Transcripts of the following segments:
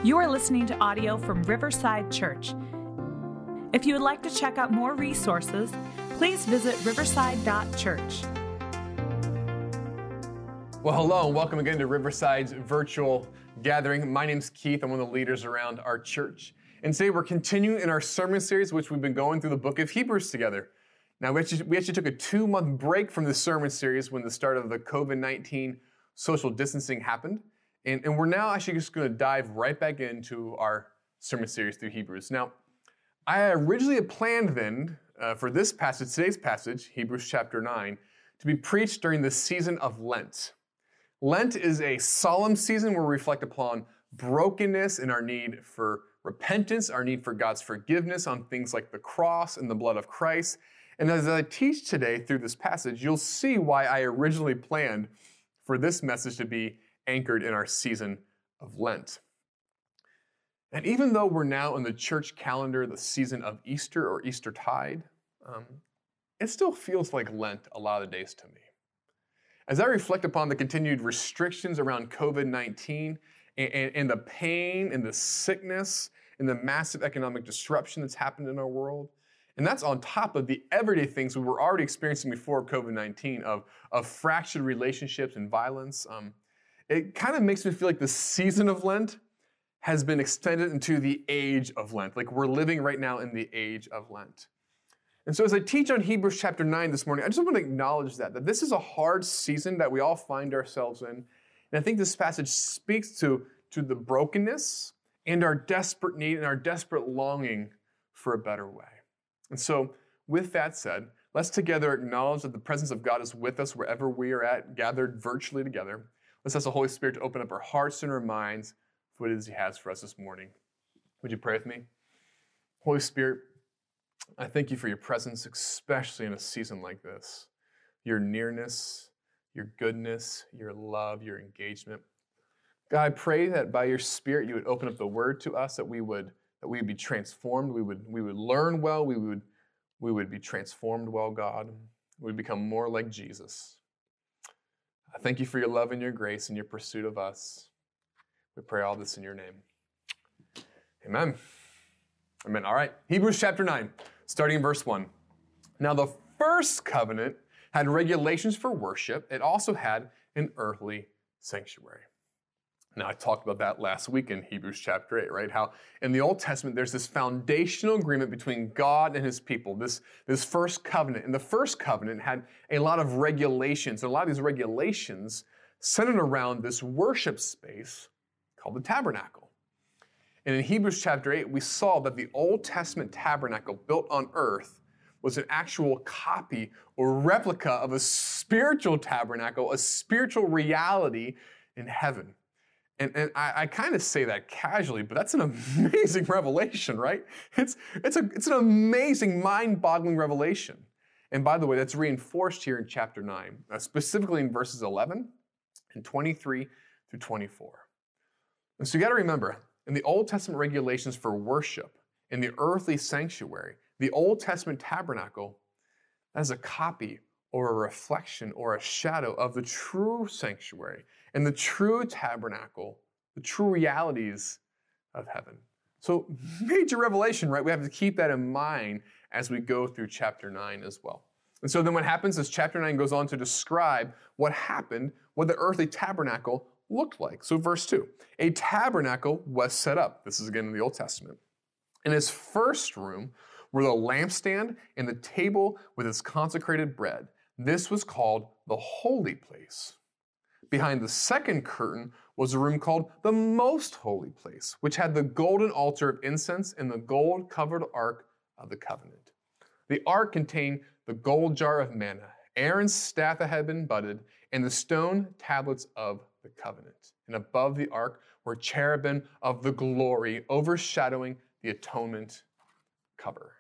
You are listening to audio from Riverside Church. If you would like to check out more resources, please visit riverside.church. Well, hello, and welcome again to Riverside's virtual gathering. My name's Keith. I'm one of the leaders around our church. And today we're continuing in our sermon series, which we've been going through the book of Hebrews together. Now, we actually took a 2-month break from the sermon series when the start of the COVID-19 social distancing happened. And we're now actually just going to dive right back into our sermon series through Hebrews. Now, I originally had planned then for this passage, today's passage, Hebrews chapter 9, to be preached during the season of Lent. Lent is a solemn season where we reflect upon brokenness and our need for repentance, our need for God's forgiveness on things like the cross and the blood of Christ. And as I teach today through this passage, you'll see why I originally planned for this message to be anchored in our season of Lent. And even though we're now in the church calendar, the season of Easter or Eastertide, it still feels like Lent a lot of the days to me. As I reflect upon the continued restrictions around COVID-19 and the pain and the sickness and the massive economic disruption that's happened in our world, and that's on top of the everyday things we were already experiencing before COVID-19 of fractured relationships and violence, it kind of makes me feel like the season of Lent has been extended into the age of Lent. Like we're living right now in the age of Lent. And so as I teach on Hebrews chapter 9 this morning, I just want to acknowledge that this is a hard season that we all find ourselves in. And I think this passage speaks to the brokenness and our desperate need and our desperate longing for a better way. And so with that said, let's together acknowledge that the presence of God is with us wherever we are at, gathered virtually together. Let's ask the Holy Spirit to open up our hearts and our minds for what it is He has for us this morning. Would you pray with me? Holy Spirit, I thank you for your presence, especially in a season like this. Your nearness, your goodness, your love, your engagement. God, I pray that by your Spirit you would open up the Word to us, that we would be transformed, we would learn well, we would be transformed well, God. We would become more like Jesus. I thank you for your love and your grace and your pursuit of us. We pray all this in your name. Amen. Amen. All right. Hebrews chapter 9, starting in verse 1. Now the first covenant had regulations for worship. It also had an earthly sanctuary. Now, I talked about that last week in Hebrews chapter 8, right? How in the Old Testament, there's this foundational agreement between God and his people, this first covenant. And the first covenant had a lot of regulations. And a lot of these regulations centered around this worship space called the tabernacle. And in Hebrews chapter 8, we saw that the Old Testament tabernacle built on earth was an actual copy or replica of a spiritual tabernacle, a spiritual reality in heaven. And I kind of say that casually, but that's an amazing revelation, right? It's an amazing, mind-boggling revelation. And by the way, that's reinforced here in chapter 9, specifically in verses 11 and 23 through 24. And so you got to remember, in the Old Testament regulations for worship, in the earthly sanctuary, the Old Testament tabernacle, that is a copy or a reflection or a shadow of the true sanctuary and the true tabernacle, the true realities of heaven. So major revelation, right? We have to keep that in mind as we go through chapter 9 as well. And so then what happens is chapter 9 goes on to describe what happened, what the earthly tabernacle looked like. So verse 2, a tabernacle was set up. This is again in the Old Testament. In his first room were the lampstand and the table with its consecrated bread. This was called the holy place. Behind the second curtain was a room called the most holy place, which had the golden altar of incense and the gold-covered ark of the covenant. The ark contained the gold jar of manna, Aaron's staff that had been budded, and the stone tablets of the covenant. And above the ark were cherubim of the glory, overshadowing the atonement cover.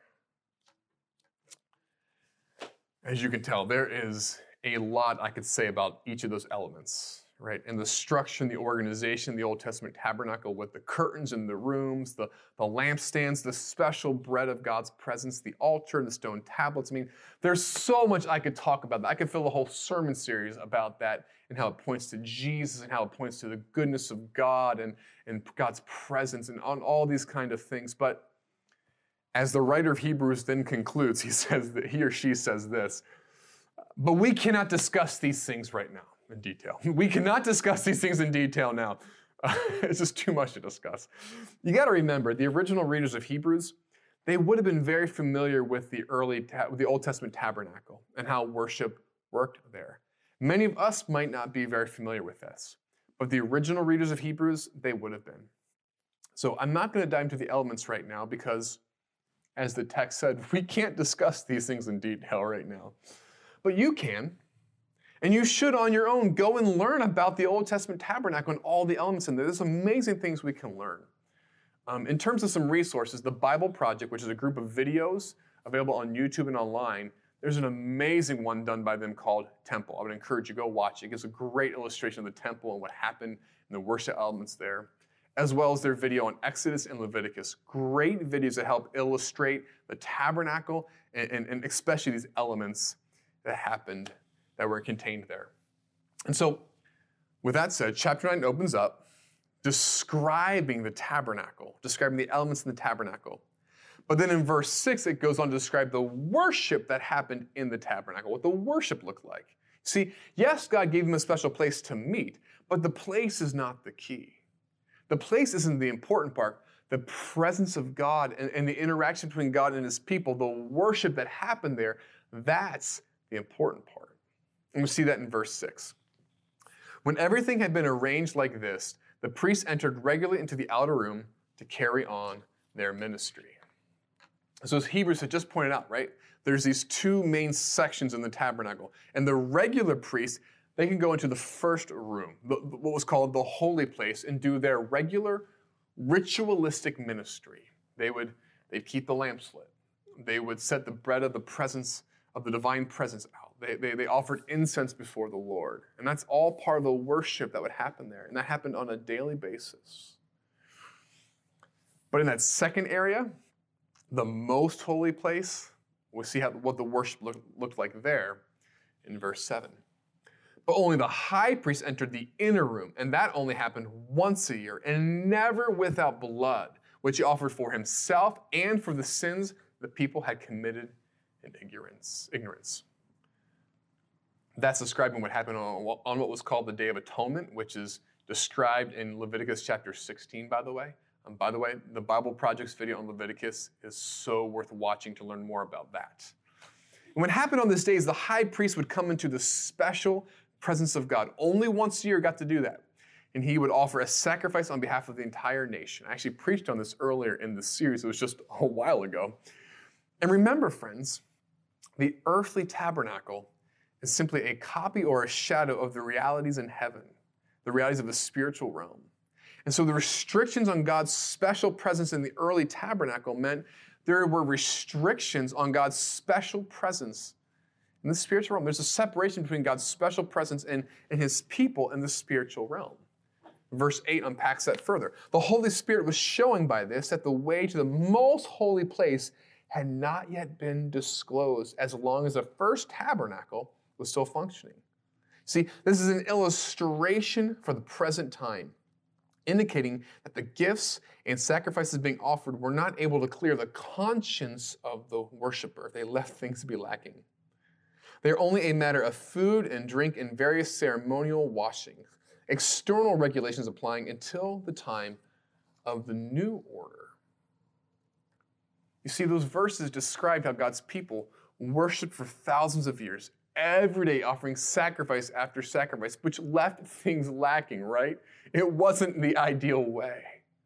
As you can tell, there is a lot I could say about each of those elements, right? And the structure and the organization of the Old Testament tabernacle with the curtains in the rooms, the lampstands, the special bread of God's presence, the altar, the stone tablets. I mean, there's so much I could talk about that. I could fill a whole sermon series about that and how it points to Jesus and how it points to the goodness of God and God's presence and on all these kind of things. But as the writer of Hebrews then concludes, he or she says this, but we cannot discuss these things right now in detail. We cannot discuss these things in detail now. It's just too much to discuss. You got to remember, the original readers of Hebrews, they would have been very familiar with the Old Testament tabernacle and how worship worked there. Many of us might not be very familiar with this, but the original readers of Hebrews, they would have been. So I'm not going to dive into the elements right now because, as the text said, we can't discuss these things in detail right now. But you can. And you should, on your own, go and learn about the Old Testament tabernacle and all the elements in there. There's amazing things we can learn. In terms of some resources, the Bible Project, which is a group of videos available on YouTube and online, there's an amazing one done by them called Temple. I would encourage you to go watch it. It gives a great illustration of the temple and what happened and the worship elements there, as well as their video on Exodus and Leviticus. Great videos that help illustrate the tabernacle and especially these elements that happened that were contained there. And so, with that said, chapter 9 opens up describing the tabernacle, describing the elements in the tabernacle. But then in verse 6, it goes on to describe the worship that happened in the tabernacle, what the worship looked like. See, yes, God gave them a special place to meet, but the place is not the key. The place isn't the important part. The presence of God and the interaction between God and his people, the worship that happened there, that's the important part. And we see that in verse 6. When everything had been arranged like this, the priests entered regularly into the outer room to carry on their ministry. So as Hebrews had just pointed out, right, there's these two main sections in the tabernacle. And the regular priests, they can go into the first room, what was called the holy place, and do their regular ritualistic ministry. They'd keep the lamps lit. They would set the bread of the presence of the divine presence out. They offered incense before the Lord. And that's all part of the worship that would happen there. And that happened on a daily basis. But in that second area, the most holy place, we'll see what the worship looked like there in verse 7. But only the high priest entered the inner room, and that only happened once a year, and never without blood, which he offered for himself and for the sins the people had committed in ignorance. That's describing what happened on what was called the Day of Atonement, which is described in Leviticus chapter 16, by the way. By the way, the Bible Project's video on Leviticus is so worth watching to learn more about that. And what happened on this day is the high priest would come into the special presence of God. Only once a year got to do that. And he would offer a sacrifice on behalf of the entire nation. I actually preached on this earlier in the series. It was just a while ago. And remember, friends, the earthly tabernacle is simply a copy or a shadow of the realities in heaven, the realities of the spiritual realm. And so the restrictions on God's special presence in the early tabernacle meant there were restrictions on God's special presence in the spiritual realm. There's a separation between God's special presence and his people in the spiritual realm. Verse 8 unpacks that further. The Holy Spirit was showing by this that the way to the most holy place had not yet been disclosed as long as the first tabernacle was still functioning. See, this is an illustration for the present time, indicating that the gifts and sacrifices being offered were not able to clear the conscience of the worshiper. They left things to be lacking. They're only a matter of food and drink and various ceremonial washings, external regulations applying until the time of the new order. You see, those verses described how God's people worshiped for thousands of years, every day offering sacrifice after sacrifice, which left things lacking, right? It wasn't the ideal way.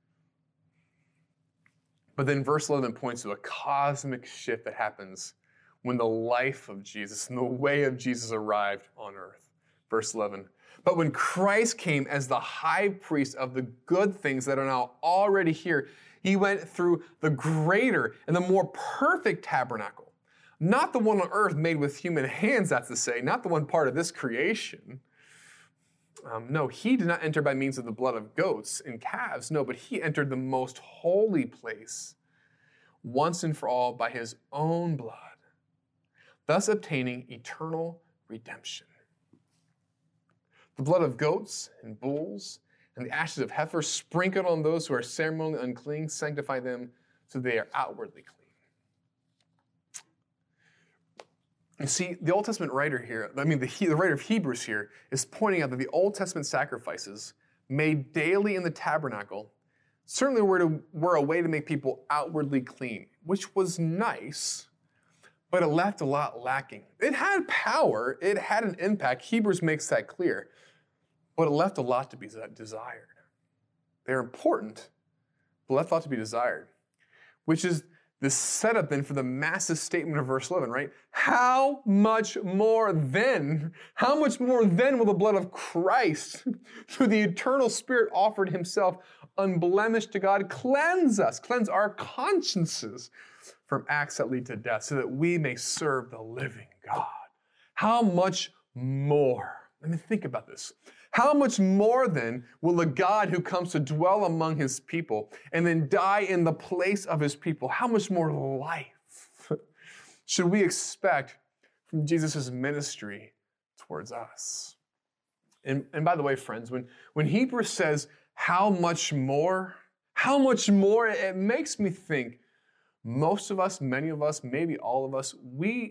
But then verse 11 points to a cosmic shift that happens when the life of Jesus and the way of Jesus arrived on earth. Verse 11, but when Christ came as the high priest of the good things that are now already here, he went through the greater and the more perfect tabernacle. Not the one on earth made with human hands, that's to say, not the one part of this creation, No, he did not enter by means of the blood of goats and calves. No, but he entered the most holy place once and for all by his own blood, thus obtaining eternal redemption. The blood of goats and bulls and the ashes of heifers sprinkled on those who are ceremonially unclean sanctify them so they are outwardly clean. You see, the Old Testament writer here, the writer of Hebrews here, is pointing out that the Old Testament sacrifices made daily in the tabernacle certainly were a way to make people outwardly clean, which was nice, but it left a lot lacking. It had power, it had an impact. Hebrews makes that clear, but it left a lot to be desired. They're important, but left a lot to be desired, which is the setup then for the massive statement of verse 11, right? How much more then will the blood of Christ, through the eternal Spirit offered himself unblemished to God, cleanse our consciences from acts that lead to death, so that we may serve the living God. How much more? Let me think about this. How much more then will the God who comes to dwell among his people and then die in the place of his people, how much more life should we expect from Jesus' ministry towards us? And by the way, friends, when Hebrews says, how much more, it makes me think most of us, many of us, maybe all of us, we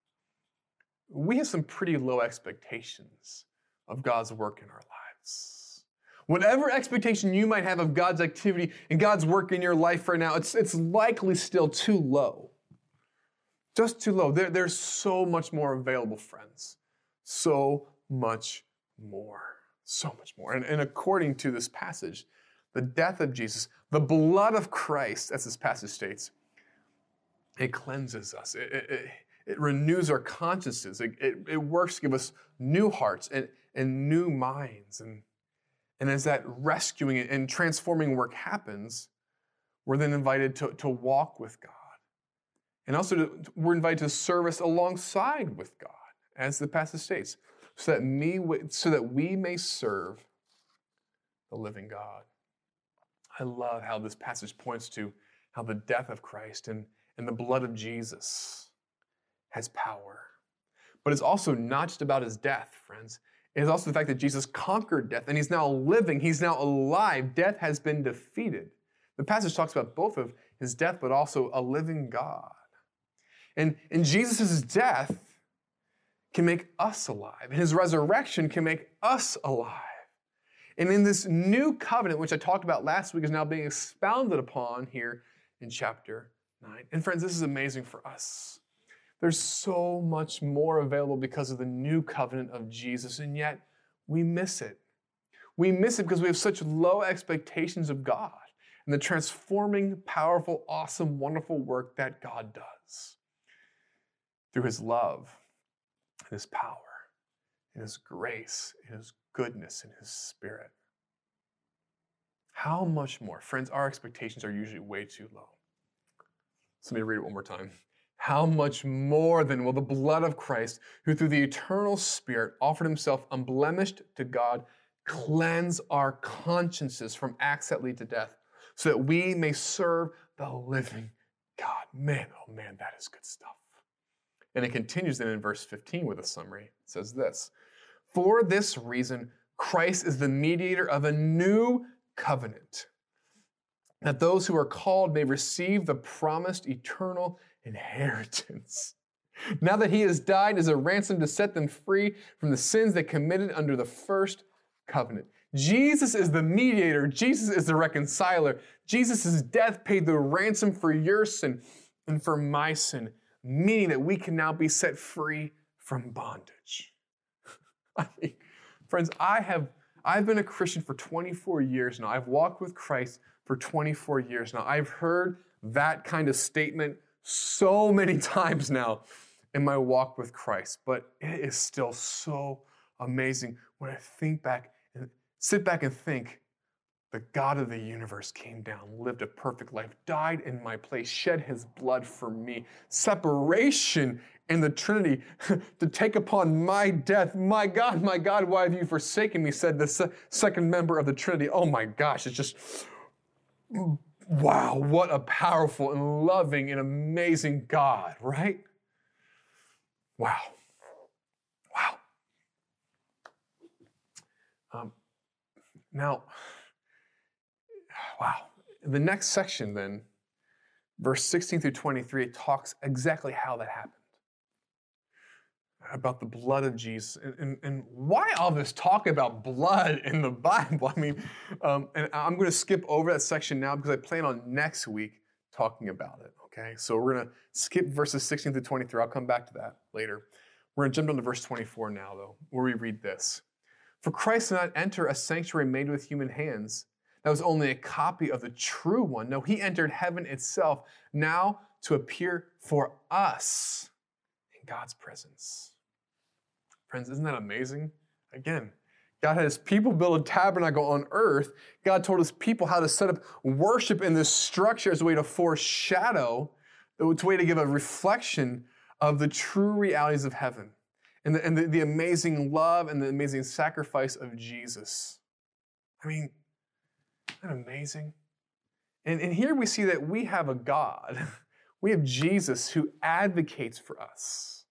have some pretty low expectations of God's work in our lives. Whatever expectation you might have of God's activity and God's work in your life right now, it's likely still too low. Just too low. There's so much more available, friends. So much more. So much more. And according to this passage, the death of Jesus, the blood of Christ, as this passage states, it cleanses us. It renews our consciences. It works to give us new hearts and new minds. And as that rescuing and transforming work happens, we're then invited to walk with God. And also we're invited to service alongside with God, as the passage states, so that we may serve the living God. I love how this passage points to how the death of Christ and the blood of Jesus has power. But it's also not just about his death, friends. It is also the fact that Jesus conquered death and he's now living, he's now alive. Death has been defeated. The passage talks about both of his death, but also a living God. And Jesus' death can make us alive, and his resurrection can make us alive. And in this new covenant, which I talked about last week, is now being expounded upon here in chapter 9. And friends, this is amazing for us. There's so much more available because of the new covenant of Jesus, and yet we miss it. We miss it because we have such low expectations of God and the transforming, powerful, awesome, wonderful work that God does through his love and his power and his grace and his goodness and his Spirit. How much more? Friends, our expectations are usually way too low. So let me read it one more time. How much more then will the blood of Christ, who through the eternal Spirit offered himself unblemished to God, cleanse our consciences from acts that lead to death, so that we may serve the living God. Man, oh man, that is good stuff. And it continues then in verse 15 with a summary. It says this: for this reason, Christ is the mediator of a new covenant, that those who are called may receive the promised eternal inheritance. Now that he has died as a ransom to set them free from the sins they committed under the first covenant. Jesus is the mediator. Jesus is the reconciler. Jesus' death paid the ransom for your sin and for my sin, meaning that we can now be set free from bondage. Friends, I've been a Christian for 24 years now. I've walked with Christ for 24 years now. I've heard that kind of statement so many times now in my walk with Christ, but it is still so amazing when I think back and sit back and think, the God of the universe came down, lived a perfect life, died in my place, shed his blood for me. Separation in the Trinity to take upon my death. My God, why have you forsaken me? Said the second member of the Trinity. Oh my gosh, it's just, wow, what a powerful and loving and amazing God, right? Wow. Now, wow. The next section then, verse 16 through 23, it talks exactly how that happened. About the blood of Jesus. And why all this talk about blood in the Bible? I mean, and I'm going to skip over that section now because I plan on next week talking about it, okay? So we're going to skip verses 16 through 23. I'll come back to that later. We're going to jump down to verse 24 now, though, where we read this. For Christ did not enter a sanctuary made with human hands. That was only a copy of the true one. No, he entered heaven itself, now to appear for us in God's presence. Friends, isn't that amazing? Again, God had his people build a tabernacle on earth. God told his people how to set up worship in this structure as a way to foreshadow, it's a way to give a reflection of the true realities of heaven. And the amazing love and the amazing sacrifice of Jesus. I mean, isn't that amazing? And here we see that we have a God. We have Jesus who advocates for us.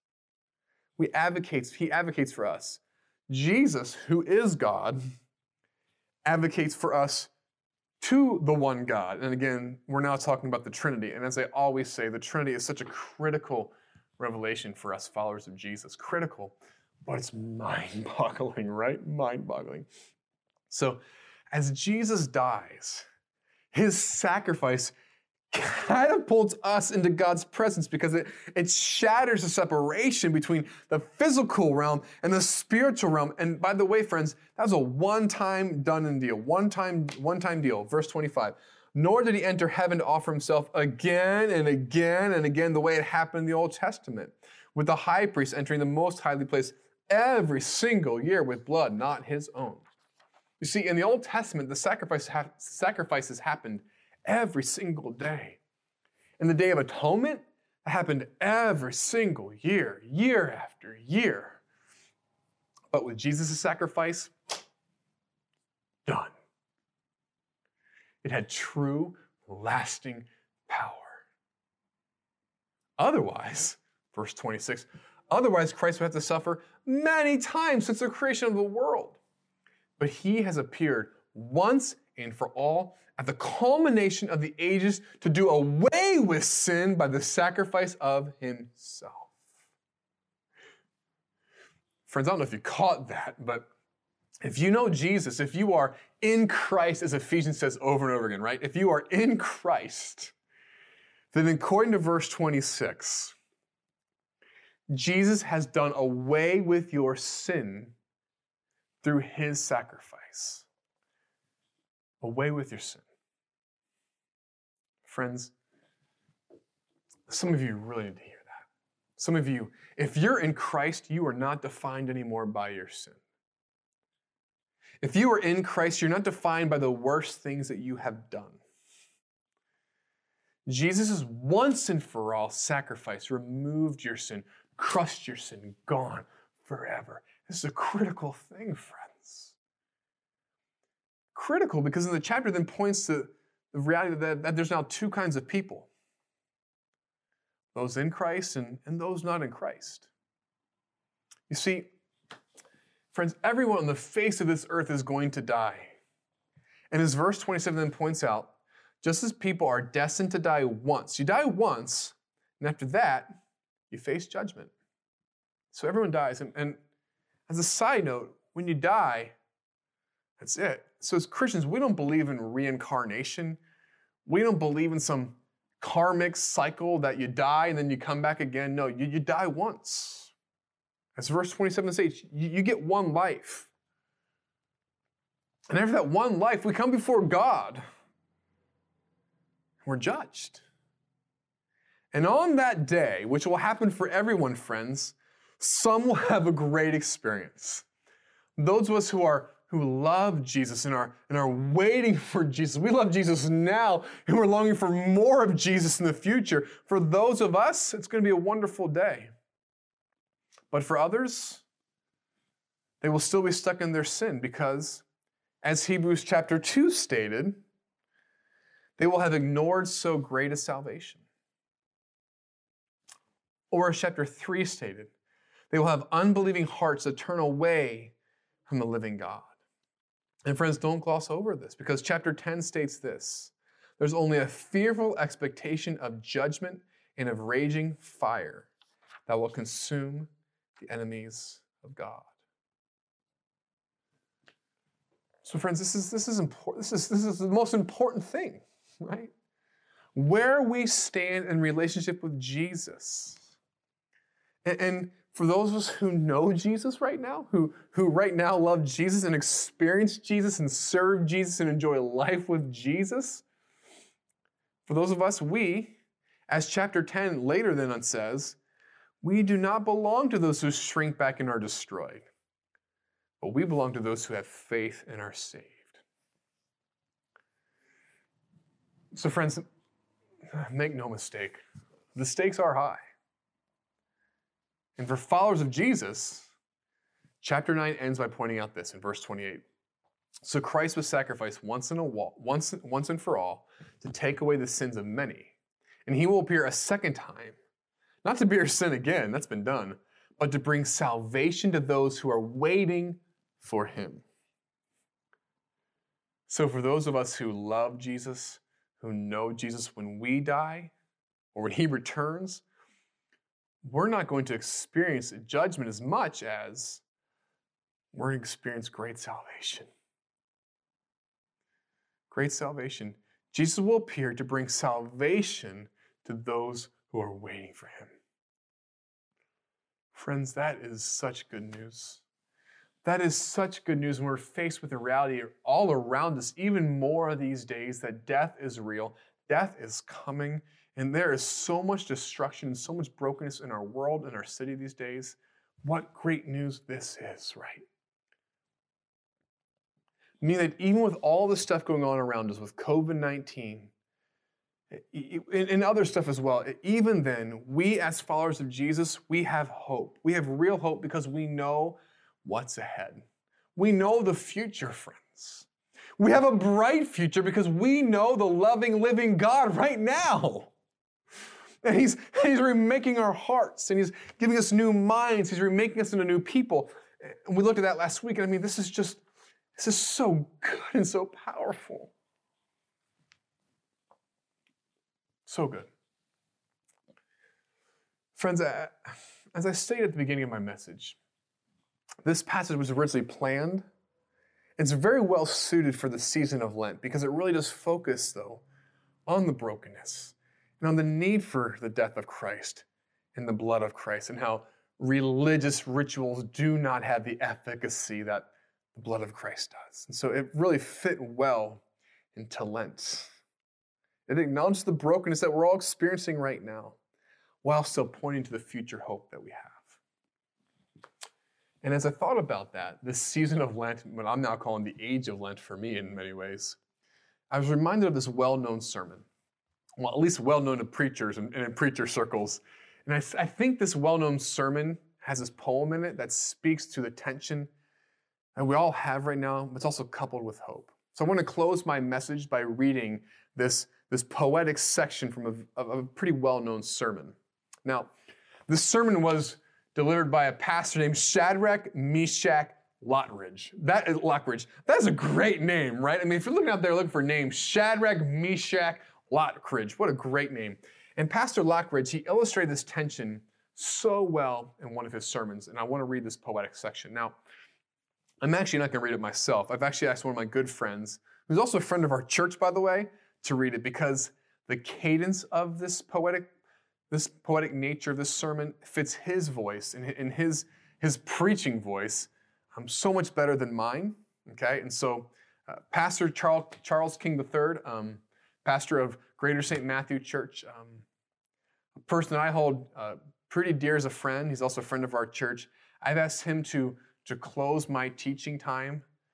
He advocates for us. Jesus, who is God, advocates for us to the one God. And again, we're now talking about the Trinity. And as I always say, the Trinity is such a critical revelation for us followers of Jesus. Critical, but it's mind-boggling, right? Mind-boggling. So as Jesus dies, his sacrifice catapults us into God's presence because it shatters the separation between the physical realm and the spiritual realm. And by the way, friends, that was a one-time done and deal. One-time deal. Verse 25. Nor did he enter heaven to offer himself again and again and again the way it happened in the Old Testament, with the high priest entering the most highly place every single year with blood, not his own. You see, in the Old Testament, the sacrifices happened every single day. In the Day of Atonement, it happened every single year, year after year. But with Jesus' sacrifice, done. It had true, lasting power. Otherwise, verse 26, otherwise Christ would have to suffer many times since the creation of the world. But he has appeared once and for all at the culmination of the ages to do away with sin by the sacrifice of himself. Friends, I don't know if you caught that, but if you know Jesus, if you are in Christ, as Ephesians says over and over again, right? If you are in Christ, then according to verse 26, Jesus has done away with your sin through his sacrifice. Away with your sin. Friends, some of you really need to hear that. Some of you, if you're in Christ, you are not defined anymore by your sin. If you are in Christ, you're not defined by the worst things that you have done. Jesus' once and for all sacrifice removed your sin, crushed your sin, gone forever. This is a critical thing, friends. Critical because in the chapter then points to the reality that there's now two kinds of people. Those in Christ and those not in Christ. You see, friends, everyone on the face of this earth is going to die. And as verse 27 then points out, just as people are destined to die once, you die once, and after that, you face judgment. So everyone dies. And as a side note, when you die, that's it. So as Christians, we don't believe in reincarnation. We don't believe in some karmic cycle that you die and then you come back again. No, you die once. As verse 27 says, you get one life. And after that one life, we come before God. We're judged. And on that day, which will happen for everyone, friends, some will have a great experience. Those of us who are who love Jesus and are waiting for Jesus. We love Jesus now, and we're longing for more of Jesus in the future. For those of us, it's going to be a wonderful day. But for others, they will still be stuck in their sin because, as Hebrews chapter 2 stated, they will have ignored so great a salvation. Or as chapter 3 stated, they will have unbelieving hearts that turn away from the living God. And friends, don't gloss over this, because chapter 10 states this: there's only a fearful expectation of judgment and of raging fire that will consume the enemies of God. So friends, this is important. This is the most important thing, right? Where we stand in relationship with Jesus. And for those of us who know Jesus right now, who right now love Jesus and experience Jesus and serve Jesus and enjoy life with Jesus, for those of us, we, as chapter 10 later then on says, we do not belong to those who shrink back and are destroyed, but we belong to those who have faith and are saved. So friends, make no mistake, the stakes are high. And for followers of Jesus, chapter 9 ends by pointing out this in verse 28. So Christ was sacrificed once and for all to take away the sins of many. And he will appear a second time, not to bear sin again, that's been done, but to bring salvation to those who are waiting for him. So for those of us who love Jesus, who know Jesus, when we die or when he returns, we're not going to experience judgment as much as we're going to experience great salvation. Great salvation. Jesus will appear to bring salvation to those who are waiting for him. Friends, that is such good news. That is such good news when we're faced with the reality all around us, even more these days, that death is real, death is coming, and there is so much destruction and so much brokenness in our world and our city these days. What great news this is, right? Meaning that even with all the stuff going on around us, with COVID-19 and other stuff as well, even then, we as followers of Jesus, we have hope. We have real hope because we know what's ahead. We know the future, friends. We have a bright future because we know the loving, living God right now. And he's remaking our hearts, and he's giving us new minds. He's remaking us into new people. And we looked at that last week, and I mean, this is so good and so powerful. So good. Friends, as I stated at the beginning of my message, this passage was originally planned. It's very well suited for the season of Lent because it really does focus, though, on the brokenness and on the need for the death of Christ and the blood of Christ, and how religious rituals do not have the efficacy that the blood of Christ does. And so it really fit well into Lent. It acknowledges the brokenness that we're all experiencing right now, while still pointing to the future hope that we have. And as I thought about that, this season of Lent, what I'm now calling the age of Lent for me in many ways, I was reminded of this well-known sermon. Well, at least well-known to preachers and in preacher circles. And I think this well-known sermon has this poem in it that speaks to the tension that we all have right now, but it's also coupled with hope. So I want to close my message by reading this poetic section from a pretty well-known sermon. Now, this sermon was delivered by a pastor named Shadrach Meshach Lockridge. That is a great name, right? I mean, if you're looking out there looking for names, Shadrach Meshach Lockridge, what a great name. And Pastor Lockridge, he illustrated this tension so well in one of his sermons, and I want to read this poetic section. Now, I'm actually not going to read it myself. I've actually asked one of my good friends, who's also a friend of our church, by the way, to read it because the cadence of this poetic nature of this sermon fits his voice and his preaching voice so much better than mine, okay? And so Pastor Charles King III, pastor of Greater St. Matthew Church, a person that I hold pretty dear as a friend. He's also a friend of our church. I've asked him to close my teaching time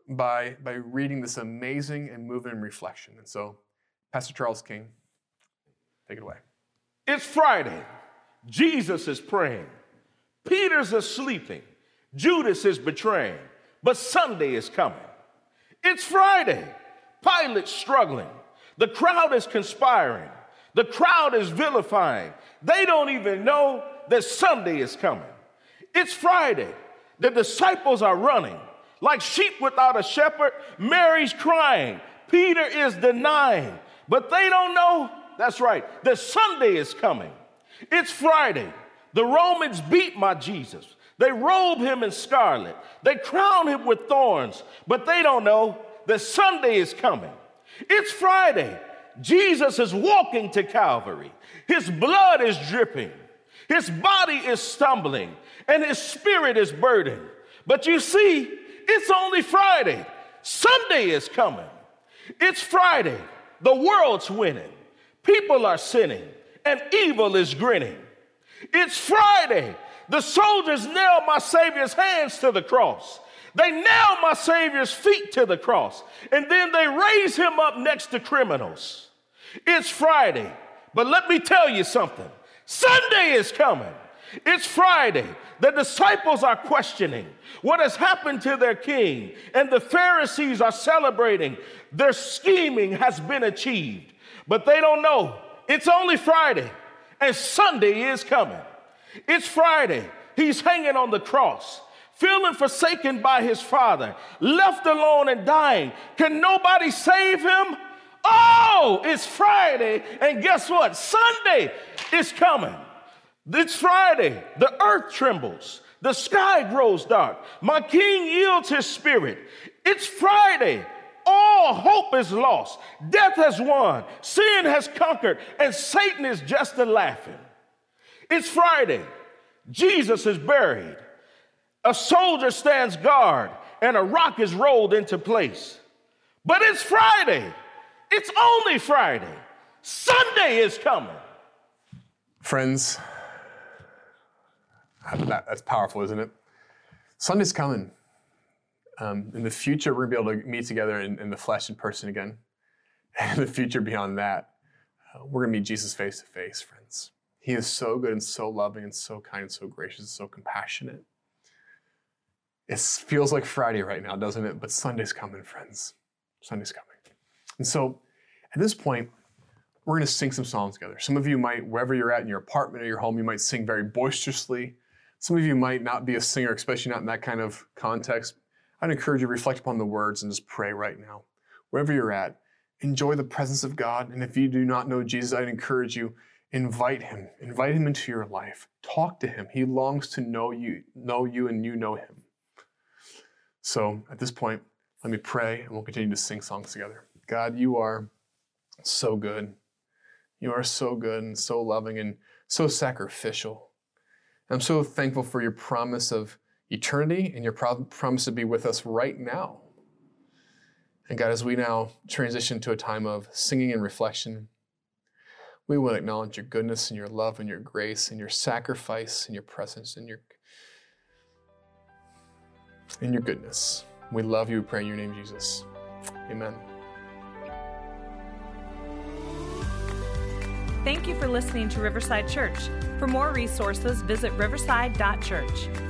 by reading this amazing and moving reflection. And so, Pastor Charles King, take it away. It's Friday. Jesus is praying. Peter's is sleeping. Judas is betraying. But Sunday is coming. It's Friday. Pilate's struggling. The crowd is conspiring. The crowd is vilifying. They don't even know that Sunday is coming. It's Friday. The disciples are running. Like sheep without a shepherd, Mary's crying. Peter is denying. But they don't know, that's right, that Sunday is coming. It's Friday. The Romans beat my Jesus. They robe him in scarlet. They crown him with thorns. But they don't know that Sunday is coming. It's Friday. Jesus is walking to Calvary. His blood is dripping. His body is stumbling. And his spirit is burdened. But you see, it's only Friday. Sunday is coming. It's Friday. The world's winning. People are sinning. And evil is grinning. It's Friday. The soldiers nailed my Savior's hands to the cross. They nailed my Savior's feet to the cross. And then they raised him up next to criminals. It's Friday. But let me tell you something. Sunday is coming. It's Friday. The disciples are questioning what has happened to their king. And the Pharisees are celebrating their scheming has been achieved. But they don't know. It's only Friday. And Sunday is coming. It's Friday. He's hanging on the cross, feeling forsaken by his Father, left alone and dying. Can nobody save him? Oh, it's Friday. And guess what? Sunday is coming. It's Friday. The earth trembles. The sky grows dark. My King yields his spirit. It's Friday. All hope is lost. Death has won. Sin has conquered. And Satan is just a laughing. It's Friday. Jesus is buried. A soldier stands guard. And a rock is rolled into place. But it's Friday. It's only Friday. Sunday is coming. Friends, that's powerful, isn't it? Sunday's coming. In the future, we're going to be able to meet together in the flesh in person again. And in the future beyond that, we're going to meet Jesus face to face, friends. He is so good and so loving and so kind and so gracious and so compassionate. It feels like Friday right now, doesn't it? But Sunday's coming, friends. Sunday's coming. And so at this point, we're going to sing some songs together. Some of you might, wherever you're at in your apartment or your home, you might sing very boisterously. Some of you might not be a singer, especially not in that kind of context. I'd encourage you to reflect upon the words and just pray right now. Wherever you're at, enjoy the presence of God. And if you do not know Jesus, I'd encourage you, invite him into your life. Talk to him. He longs to know you and you know him. So at this point, let me pray and we'll continue to sing songs together. God, you are so good. You are so good and so loving and so sacrificial. I'm so thankful for your promise of eternity and your promise to be with us right now. And God, as we now transition to a time of singing and reflection, we will acknowledge your goodness and your love and your grace and your sacrifice and your presence and your goodness. We love you. We pray in your name, Jesus. Amen. Thank you for listening to Riverside Church. For more resources, visit riverside.church.